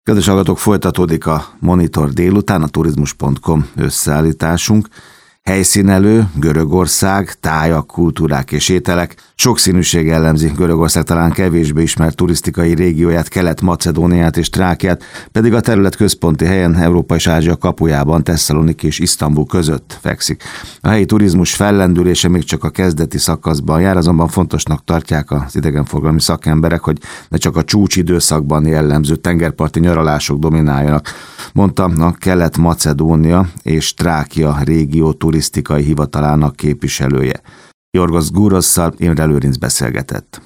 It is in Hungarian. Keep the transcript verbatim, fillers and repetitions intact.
Kedves hallgatók, folytatódik a Monitor délután, a turizmus pont com összeállításunk. Helyszínelő, Görögország, tájak, kultúrák és ételek. Sokszínűség jellemzi Görögország talán kevésbé ismert turisztikai régióját, Kelet-Macedóniát és Trákiát, pedig a terület központi helyen, Európa és Ázsia kapujában, Tesszaloniki és Isztambul között fekszik. A helyi turizmus fellendülése még csak a kezdeti szakaszban jár, azonban fontosnak tartják az idegenforgalmi szakemberek, hogy ne csak a csúcsidőszakban jellemző tengerparti nyaralások domináljanak, mondta a Kelet-Macedónia és Trákia régió turisztikai hivatalának képviselője. Jorgos Gúrosszal Imre Lőrinc beszélgetett.